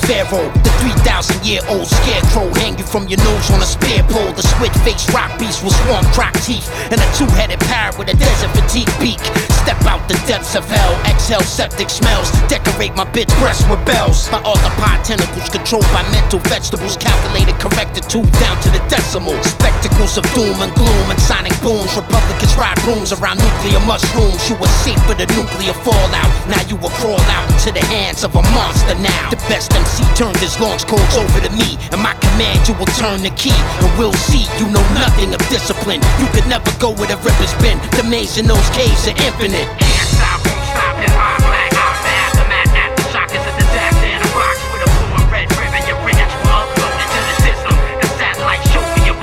pharaoh, the 3,000-year-old scarecrow, hang you from your nose on a spear pole. The switch-faced rock beast with swamp croc teeth and a two-headed parrot with a desert fatigue beak. Step out the depths of hell, exhale septic smells, decorate my bitch breast with bells. My arthropod tentacles controlled by mental vegetables, calculated, corrected to down to the decimal. Spectacles of doom and gloom and sonic booms. Republicans ride rooms around nuclear mushrooms. You were safe for the nuclear fallout. Now you will crawl out into the hands of a monster now. The best MC turned his launch codes over to me. And my command you will turn the key. And we'll see you know nothing of discipline. You could never go where the river's been. The maze in those caves are infinite. Can't stop, won't stop hip hop.